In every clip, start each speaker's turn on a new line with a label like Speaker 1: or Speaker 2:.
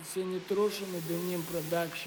Speaker 1: Сеня Трошин и Деним Продакшн.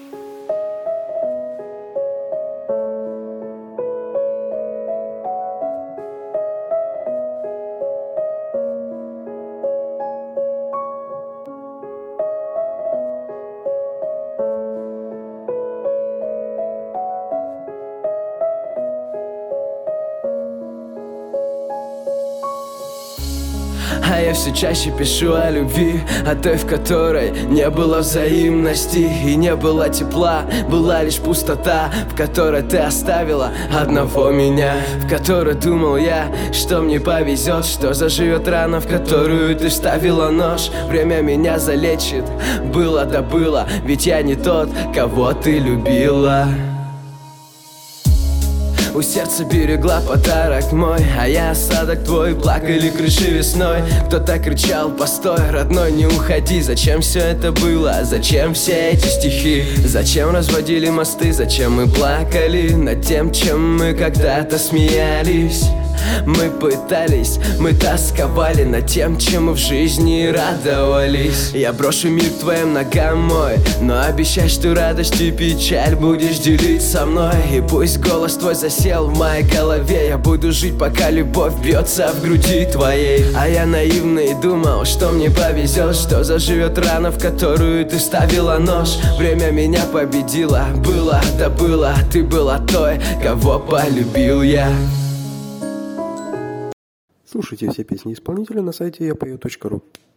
Speaker 2: А я все чаще пишу о любви, о той, в которой не было взаимности и не было тепла. Была лишь пустота, в которой ты оставила одного меня, в которой думал я, что мне повезет, что заживет рана, в которую ты вставила нож. Время меня залечит, было да было, ведь я не тот, кого ты любила. У сердца берегла подарок мой, а я осадок твой. Плакали крыши весной, кто-то кричал: постой, родной, не уходи. Зачем все это было? Зачем все эти стихи? Зачем разводили мосты? Зачем мы плакали над тем, чем мы когда-то смеялись? Мы пытались, мы тосковали над тем, чем мы в жизни радовались. Я брошу мир к твоим ногам, мой, но обещай, что радость и печаль будешь делить со мной. И пусть голос твой засел в моей голове, я буду жить, пока любовь бьется в груди твоей. А я наивный думал, что мне повезет, что заживет рана, в которую ты вставила нож. Время меня победило, было да было, ты была той, кого полюбил я.
Speaker 3: Слушайте все песни исполнителя на сайте yapою.ru.